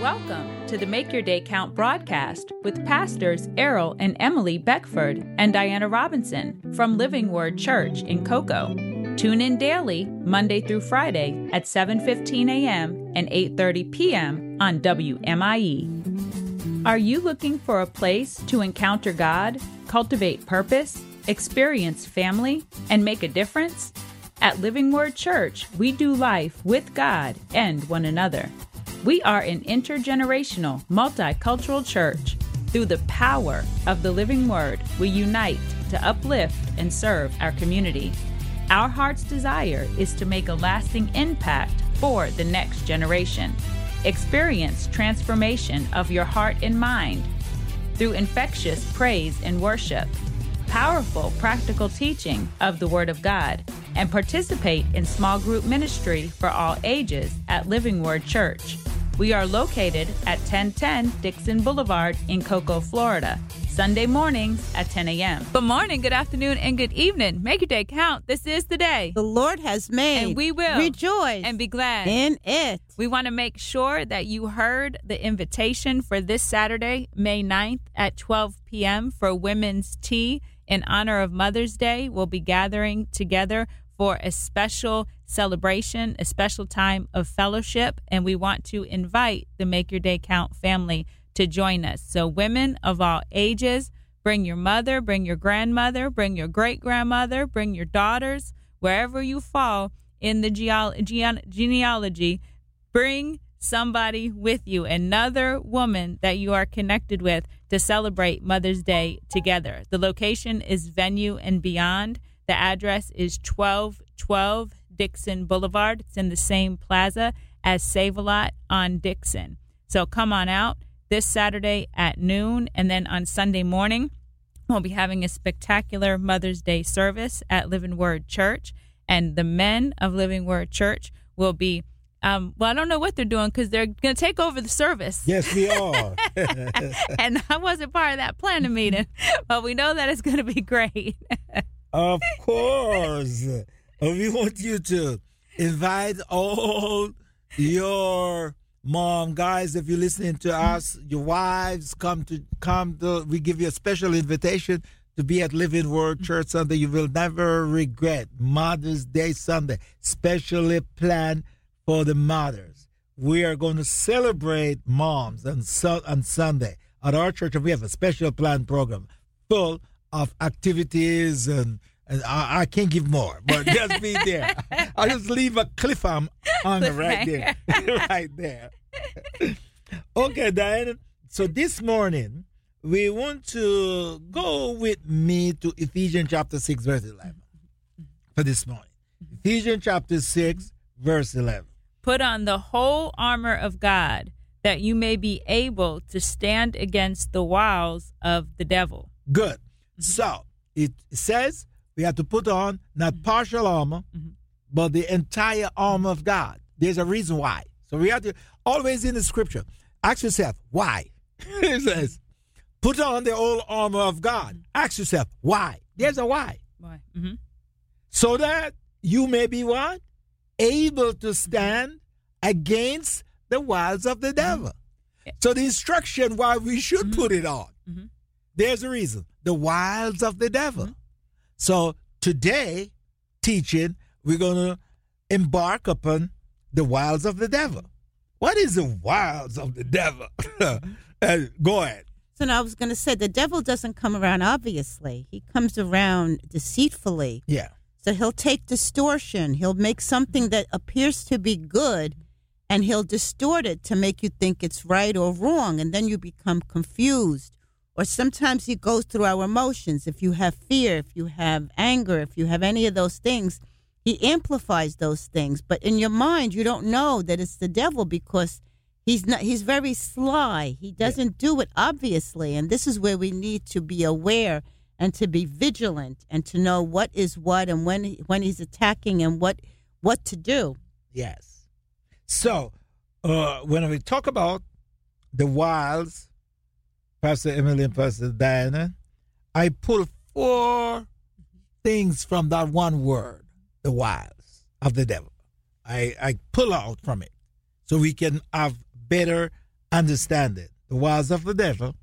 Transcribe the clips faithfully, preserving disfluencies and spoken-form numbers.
Welcome to the Make Your Day Count broadcast with pastors Errol and Emily Beckford and Diana Robinson from Living Word Church in Cocoa. Tune in daily, Monday through Friday at seven fifteen a.m. and eight thirty p.m. on W M I E. Are you looking for a place to encounter God, cultivate purpose, experience family, and make a difference? At Living Word Church, we do life with God and one another. We are an intergenerational, multicultural church. Through the power of the living word, we unite to uplift and serve our community. Our heart's desire is to make a lasting impact for the next generation. Experience transformation of your heart and mind through infectious praise and worship, powerful practical teaching of the Word of God, and participate in small group ministry for all ages at Living Word Church. We are located at ten ten Dixon Boulevard in Cocoa, Florida, Sunday mornings at ten a.m. Good morning, good afternoon, and good evening. Make your day count. This is the day the Lord has made. And we will rejoice and be glad in it. We want to make sure that you heard the invitation for this Saturday, May ninth at twelve p.m. for Women's Tea in honor of Mother's Day. We'll be gathering together for a special celebration, a special time of fellowship, and we want to invite the Make Your Day Count family to join us. So women of all ages, bring your mother, bring your grandmother, bring your great-grandmother, bring your daughters, wherever you fall in the geol- gene- genealogy, bring somebody with you, another woman that you are connected with to celebrate Mother's Day together. The location is Venue and Beyond. The address is twelve twelve Dixon Boulevard. It's in the same plaza as Save-A-Lot on Dixon. So come on out this Saturday at noon, and then on Sunday morning, we'll be having a spectacular Mother's Day service at Living Word Church, and the men of Living Word Church will be, um, well, I don't know what they're doing because they're going to take over the service. Yes, we are. And I wasn't part of that planning meeting, but we know that it's going to be great. Of course. We want you to invite all your mom, guys, if you're listening to us, your wives, come to, come to, we give you a special invitation to be at Living Word Church Sunday. You will never regret Mother's Day Sunday, specially planned for the mothers. We are going to celebrate moms on, su- on Sunday at our church, and we have a special planned program full of activities, and, and I, I can't give more, but just be there. I'll just leave a cliffhanger right there. right there. Okay, Diana. So this morning, we want to go with me to Ephesians chapter six, verse eleven for this morning. Ephesians chapter six, verse eleven. Put on the whole armor of God, that you may be able to stand against the wiles of the devil. Good. So it says we have to put on not partial armor, mm-hmm. but the entire armor of God. There's a reason why. So we have to, always in the scripture, ask yourself, why? It says, put on the whole armor of God. Ask yourself, why? There's a why. Why? Mm-hmm. So that you may be what? Able to stand against the wiles of the devil. Mm-hmm. So the instruction why we should mm-hmm. put it on. Mm-hmm. There's a reason. The wiles of the devil. Mm-hmm. So today, teaching, we're going to embark upon the wiles of the devil. What is the wiles of the devil? uh, go ahead. So now I was going to say, the devil doesn't come around obviously. He comes around deceitfully. Yeah. So he'll take distortion. He'll make something that appears to be good, and he'll distort it to make you think it's right or wrong, and then you become confused. Or sometimes he goes through our emotions. If you have fear, if you have anger, if you have any of those things, he amplifies those things. But in your mind, you don't know that it's the devil because he's not. He's very sly. He doesn't yeah. do it obviously. And this is where we need to be aware and to be vigilant and to know what is what and when when he's attacking and what what to do. Yes. So uh, when we talk about the wiles, Pastor Emily and Pastor Diana, I pull four things from that one word, the wiles of the devil. I, I pull out from it so we can have better understand it. The wiles of the devil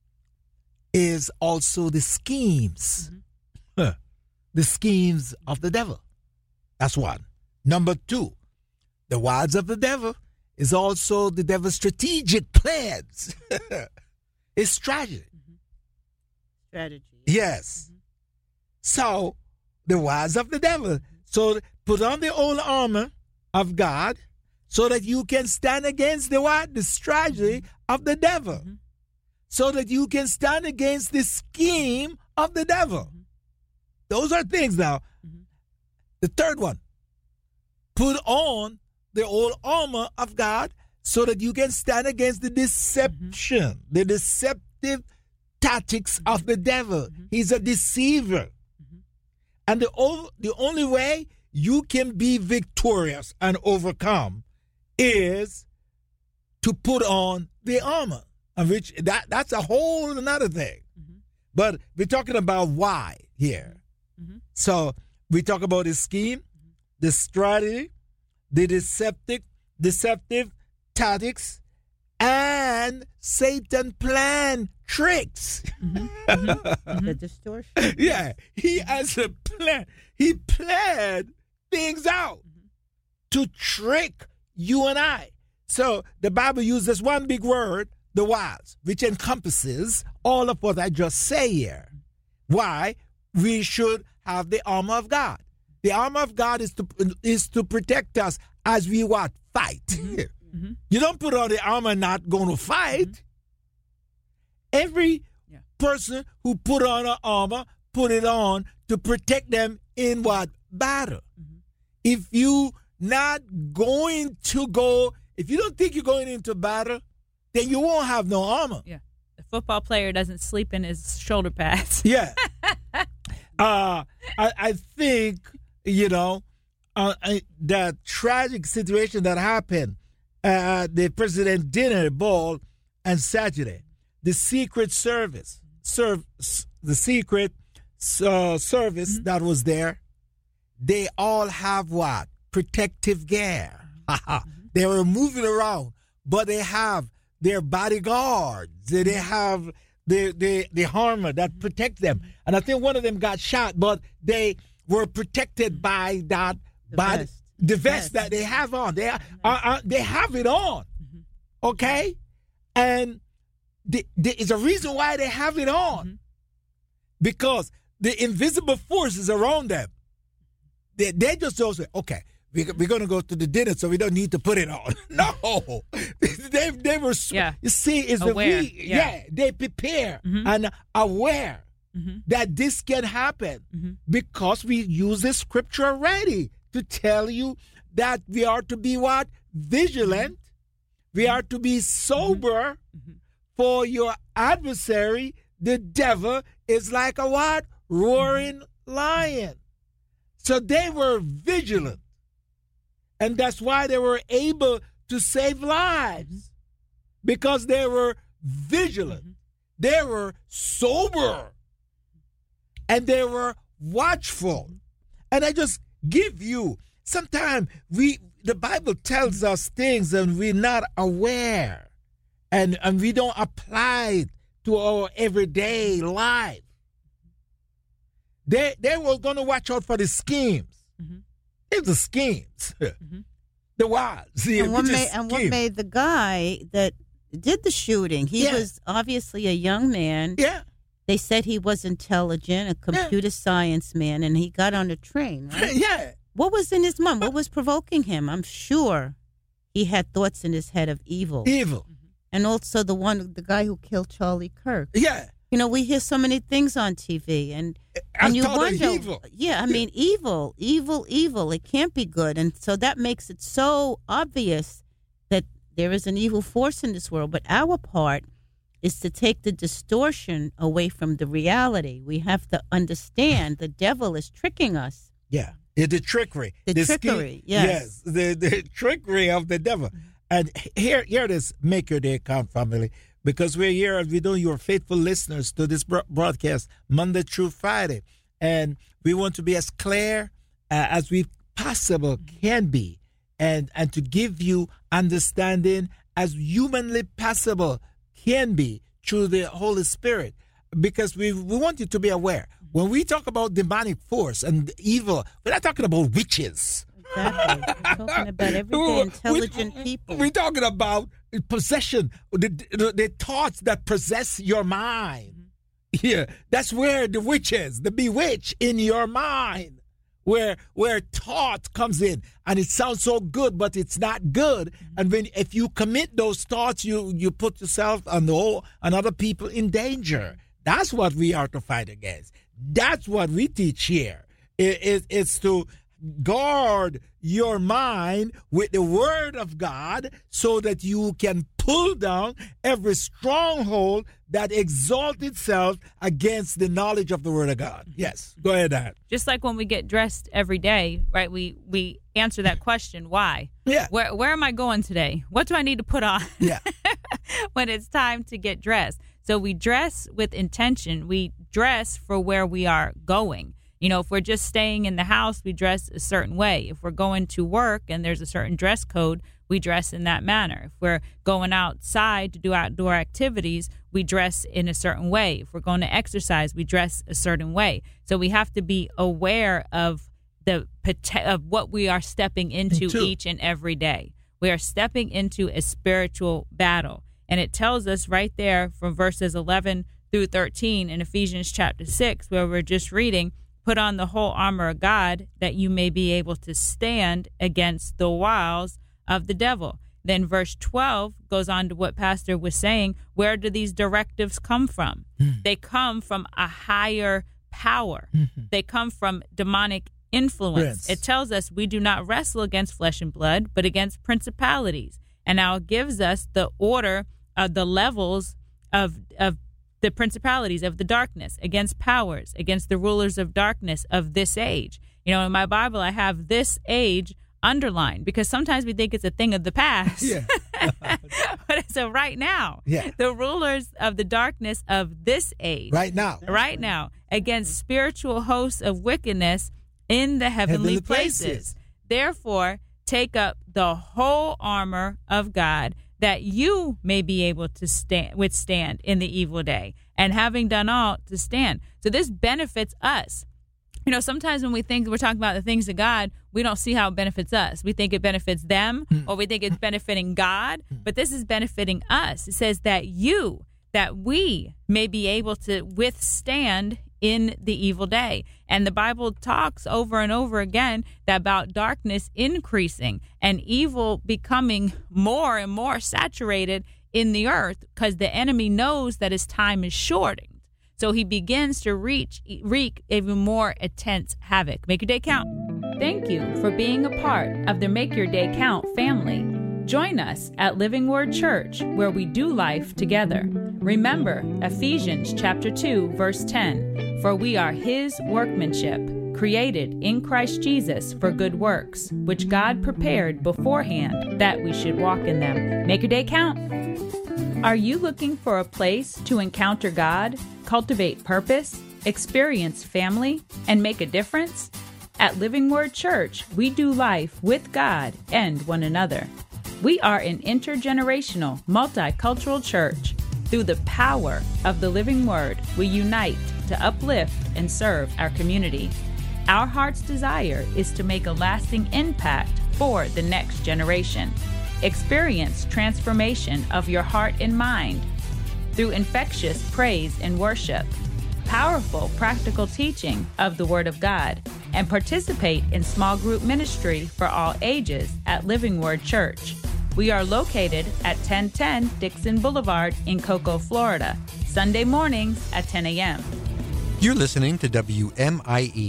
is also the schemes. Mm-hmm. Huh. The schemes of the devil. That's one. Number two, the wiles of the devil is also the devil's strategic plans. It's strategy. Mm-hmm. Strategy. Yes. Mm-hmm. So, the wiles of the devil. So, put on the whole armor of God so that you can stand against the what? The strategy mm-hmm. of the devil. Mm-hmm. So that you can stand against the scheme of the devil. Mm-hmm. Those are things now. Mm-hmm. The third one, put on the whole armor of God so that you can stand against the deception, mm-hmm. the deceptive tactics mm-hmm. of the devil. Mm-hmm. He's a deceiver. Mm-hmm. And the, o- the only way you can be victorious and overcome is to put on the armor. And which that, that's a whole another thing. Mm-hmm. But we're talking about why here. Mm-hmm. So we talk about the scheme, mm-hmm. the strategy, the deceptive, deceptive tactics, and Satan plan tricks. Mm-hmm. Mm-hmm. The distortion. Yeah, he has a plan. He planned things out mm-hmm. to trick you and I. So the Bible uses one big word, the wiles, which encompasses all of what I just say here. Why we should have the armor of God. The armor of God is to is to protect us as we what? Fight. Mm-hmm. You don't put on the armor not going to fight. Mm-hmm. Every yeah. person who put on an armor put it on to protect them in what? Battle. Mm-hmm. If you not going to go, if you don't think you're going into battle, then you won't have no armor. Yeah. The football player doesn't sleep in his shoulder pads. Yeah. uh, I, I think, you know, uh, I, that tragic situation that happened at the president dinner ball on Saturday, the Secret Service, serve, the Secret uh, Service mm-hmm. that was there, they all have what? Protective gear. Mm-hmm. They were moving around, but they have their bodyguards. They have the, the, the armor that protect them. And I think one of them got shot, but they were protected by that, the by vest. the, the vest, vest that they have on. They, are, are, they have it on, okay? And the, there is a reason why they have it on. Mm-hmm. Because the invisible forces around them, they, they just don't say, okay, we're going to go to the dinner, so we don't need to put it on. No. they, they were, yeah. you see, is the aware. we, yeah. yeah, they prepare mm-hmm. and aware mm-hmm. that this can happen mm-hmm. because we use the scripture already to tell you that we are to be what? Vigilant. We are to be sober mm-hmm. for your adversary. The devil is like a what? Roaring mm-hmm. lion. So they were vigilant. And that's why they were able to save lives. Because they were vigilant. Mm-hmm. They were sober. And they were watchful. And I just give you, sometimes we the Bible tells us things and we're not aware. And, and we don't apply it to our everyday life. They, they were going to watch out for the schemes. Mm-hmm. It's the schemes. Mm-hmm. The wiles. And, what made, and what made the guy that did the shooting, he yeah. was obviously a young man. Yeah. They said he was intelligent, a computer yeah. science man, and he got on a train, right? Yeah. What was in his mind? What was provoking him? I'm sure he had thoughts in his head of evil. Evil. Mm-hmm. And also the one, the guy who killed Charlie Kirk. Yeah. You know, we hear so many things on T V, and, and you wonder, evil. yeah, I mean, evil, evil, evil. It can't be good, and so that makes it so obvious that there is an evil force in this world. But our part is to take the distortion away from the reality. We have to understand the devil is tricking us. Yeah, yeah the trickery, the, the trickery, scheme, yes, yes, the the trickery of the devil. And here, here it is. Make your day count, family. Because we're here and we know you're faithful listeners to this broadcast Monday through Friday. And we want to be as clear uh, as we possible can be and, and to give you understanding as humanly possible can be through the Holy Spirit. Because we we want you to be aware. When we talk about demonic force and evil, we're not talking about witches. Exactly. We're talking about everyday intelligent we, people. We're talking about possession, the, the, the thoughts that possess your mind. Mm-hmm. Yeah, that's where the witch is, the bewitched in your mind, where where thought comes in, and it sounds so good, but it's not good. Mm-hmm. And when if you commit those thoughts, you you put yourself and the whole and other people in danger. That's what we are to fight against. That's what we teach here. It, it, it's to guard your mind with the Word of God so that you can pull down every stronghold that exalts itself against the knowledge of the Word of God. Yes, go ahead, Dad. Just like when we get dressed every day, right? We we answer that question, why? Yeah. Where where am I going today? What do I need to put on? Yeah. When it's time to get dressed. So we dress with intention. We dress for where we are going. You know, if we're just staying in the house, we dress a certain way. If we're going to work and there's a certain dress code, we dress in that manner. If we're going outside to do outdoor activities, we dress in a certain way. If we're going to exercise, we dress a certain way. So we have to be aware of the of what we are stepping into into. each and every day. We are stepping into a spiritual battle. And it tells us right there from verses eleven through thirteen in Ephesians chapter six, where we're just reading, put on the whole armor of God that you may be able to stand against the wiles of the devil. Then verse twelve goes on to what Pastor was saying. Where do these directives come from? Mm. They come from a higher power. Mm-hmm. They come from demonic influence. Prince. It tells us we do not wrestle against flesh and blood, but against principalities. And now it gives us the order of the levels of of the principalities of the darkness, against powers, against the rulers of darkness of this age. You know, in my Bible, I have this age underlined because sometimes we think it's a thing of the past. Yeah. But it's a right now. Yeah. The rulers of the darkness of this age. Right now. Right now. Against spiritual hosts of wickedness in the heavenly, heavenly places. places. Therefore, take up the whole armor of God, that you may be able to stand, withstand in the evil day, and having done all, to stand. So this benefits us. You know, sometimes when we think we're talking about the things of God, we don't see how it benefits us. We think it benefits them, or we think it's benefiting God, but this is benefiting us. It says that you, that we may be able to withstand in the evil day. And the Bible talks over and over again that about darkness increasing and evil becoming more and more saturated in the earth because the enemy knows that his time is shortened. So he begins to reach, wreak even more intense havoc. Make your day count. Thank you for being a part of the Make Your Day Count family. Join us at Living Word Church, where we do life together. Remember Ephesians chapter two, verse ten, for we are his workmanship, created in Christ Jesus for good works, which God prepared beforehand that we should walk in them. Make your day count. Are you looking for a place to encounter God, cultivate purpose, experience family, and make a difference? At Living Word Church, we do life with God and one another. We are an intergenerational, multicultural church. Through the power of the living word, we unite to uplift and serve our community. Our heart's desire is to make a lasting impact for the next generation. Experience transformation of your heart and mind through infectious praise and worship, powerful practical teaching of the Word of God, and participate in small group ministry for all ages at Living Word Church. We are located at ten ten Dixon Boulevard in Cocoa, Florida, Sunday mornings at ten a.m. You're listening to W M I E,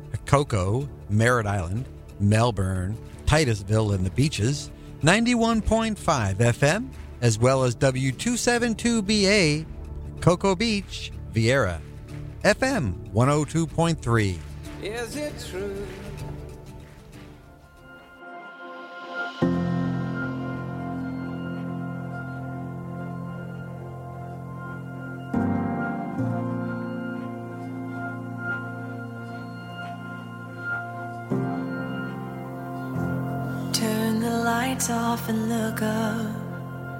Cocoa, Merritt Island, Melbourne, Titusville, and the Beaches, ninety-one point five F M, as well as W two seventy-two B A, Cocoa Beach, Vieira, F M one oh two point three. Is it true? Turn the lights off and look up.